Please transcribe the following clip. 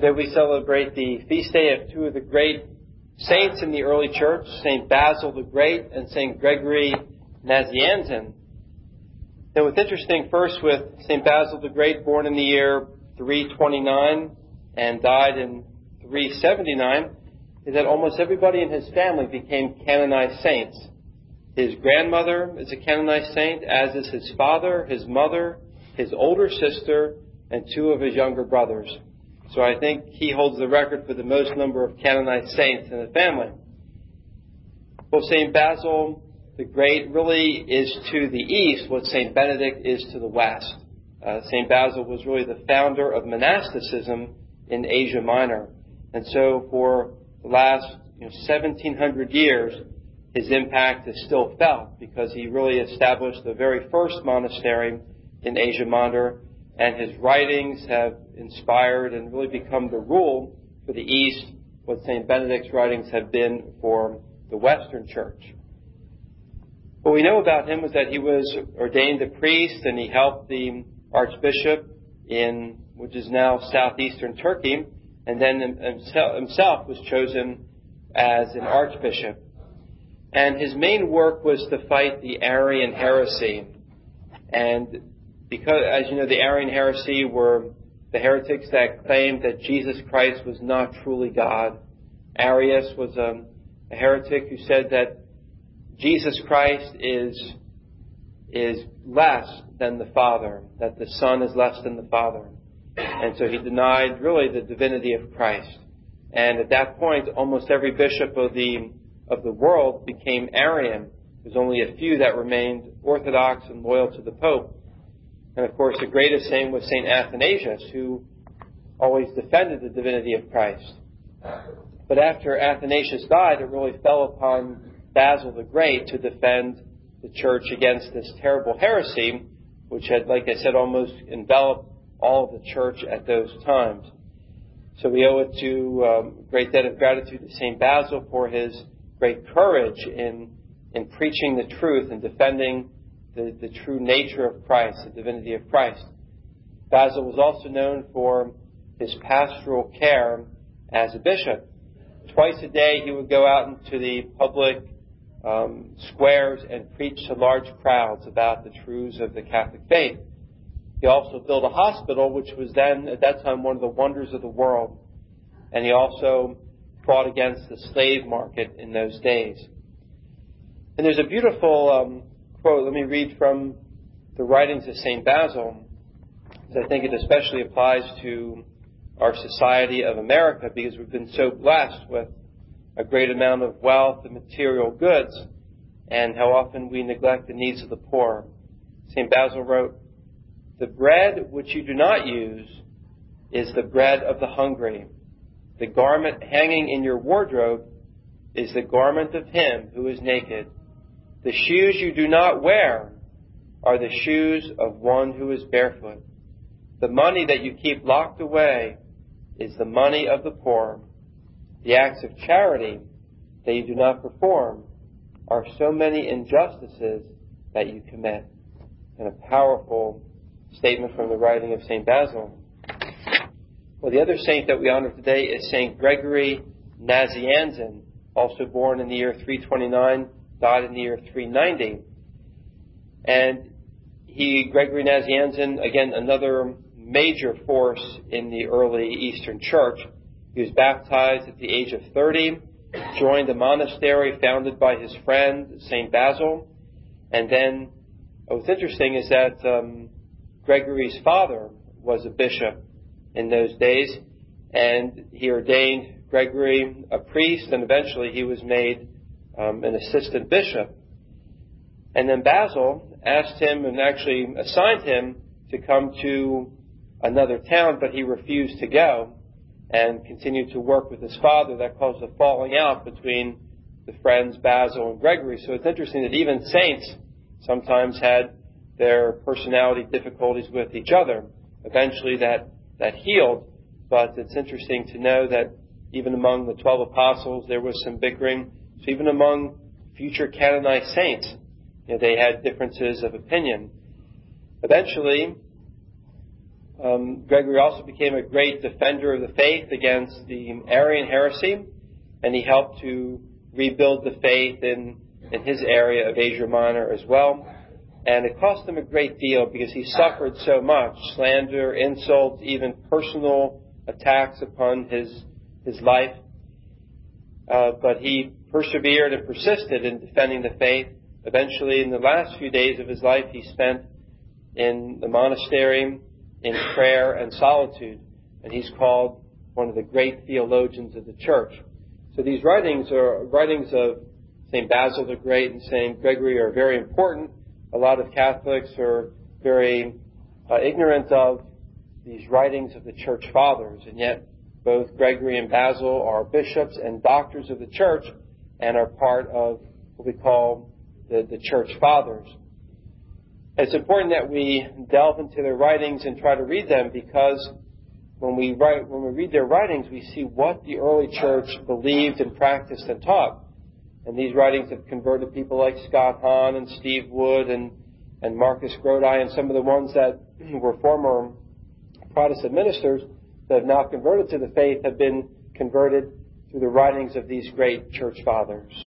Today we celebrate the feast day of two of the great saints in the early church, St. Basil the Great and St. Gregory Nazianzen. Now what's interesting first with St. Basil the Great, born in the year 329 and died in 379, is that almost everybody in his family became canonized saints. His grandmother is a canonized saint, as is his father, his mother, his older sister, and two of his younger brothers. So I think he holds the record for the most number of canonized saints in the family. Well, St. Basil the Great really is to the east what St. Benedict is to the west. St. Basil was really the founder of monasticism in Asia Minor. And so for the last 1,700 years, his impact is still felt because he really established the very first monastery in Asia Minor, and his writings have inspired and really become the rule for the East, what St. Benedict's writings have been for the Western Church. What we know about him was that he was ordained a priest, and he helped the archbishop in, which is now southeastern Turkey, and then himself was chosen as an archbishop. And his main work was to fight the Arian heresy. And because, as you know, the Arian heresy were the heretics that claimed that Jesus Christ was not truly God. Arius was a heretic who said that Jesus Christ is less than the Father, that the Son is less than the Father. And so he denied really the divinity of Christ. And at that point, almost every bishop of the world became Arian. There's only a few that remained Orthodox and loyal to the Pope. And of course, the greatest saint was St. Athanasius, who always defended the divinity of Christ. But after Athanasius died, it really fell upon Basil the Great to defend the church against this terrible heresy, which had, like I said, almost enveloped all of the church at those times. So we owe it to a great debt of gratitude to St. Basil for his great courage in preaching the truth and defending the true nature of Christ, the divinity of Christ. Basil was also known for his pastoral care as a bishop. Twice a day he would go out into the public squares and preach to large crowds about the truths of the Catholic faith. He also built a hospital, which was then, at that time, one of the wonders of the world. And he also fought against the slave market in those days. And there's a beautiful quote. Let me read from the writings of St. Basil, because I think it especially applies to our society of America, because we've been so blessed with a great amount of wealth and material goods, and how often we neglect the needs of the poor. St. Basil wrote, "The bread which you do not use is the bread of the hungry. The garment hanging in your wardrobe is the garment of him who is naked. The shoes you do not wear are the shoes of one who is barefoot. The money that you keep locked away is the money of the poor. The acts of charity that you do not perform are so many injustices that you commit." And a powerful statement from the writing of St. Basil. Well, the other saint that we honor today is St. Gregory Nazianzen, also born in the year 329, died in the year 390. And Gregory Nazianzen, again, another major force in the early Eastern Church. He was baptized at the age of 30, joined a monastery founded by his friend, St. Basil. And then what's interesting is that Gregory's father was a bishop in those days, and he ordained Gregory a priest, and eventually he was made an assistant bishop. And then Basil asked him and actually assigned him to come to another town, but he refused to go and continued to work with his father. That caused a falling out between the friends Basil and Gregory. So it's interesting that even saints sometimes had their personality difficulties with each other. Eventually that healed, but it's interesting to know that even among the 12 apostles there was some bickering. So even among future canonized saints, they had differences of opinion. Eventually, Gregory also became a great defender of the faith against the Arian heresy, and he helped to rebuild the faith in his area of Asia Minor as well. And it cost him a great deal because he suffered so much, slander, insults, even personal attacks upon his life. But he persevered and persisted in defending the faith. Eventually, in the last few days of his life, he spent in the monastery in prayer and solitude, and he's called one of the great theologians of the church. So these writings are writings of St. Basil the Great and St. Gregory are very important. A lot of Catholics are very ignorant of these writings of the church fathers, and yet both Gregory and Basil are bishops and doctors of the church and are part of what we call the church fathers. It's important that we delve into their writings and try to read them, because when we read their writings, we see what the early church believed and practiced and taught. And these writings have converted people like Scott Hahn and Steve Wood and Marcus Grodi, and some of the ones that were former Protestant ministers that have now converted to the faith have been converted through the writings of these great church fathers.